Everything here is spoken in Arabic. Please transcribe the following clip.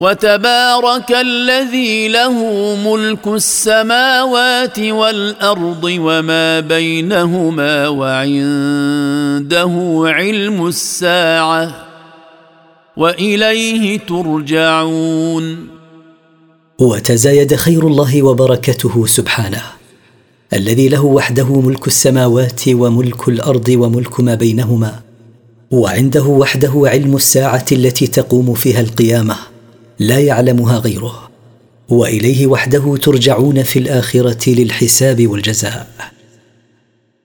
وتبارك الذي له ملك السماوات والأرض وما بينهما وعنده علم الساعة وإليه ترجعون. وتزايد خير الله وبركته سبحانه الذي له وحده ملك السماوات وملك الأرض وملك ما بينهما، وعنده وحده علم الساعة التي تقوم فيها القيامة لا يعلمها غيره، وإليه وحده ترجعون في الآخرة للحساب والجزاء.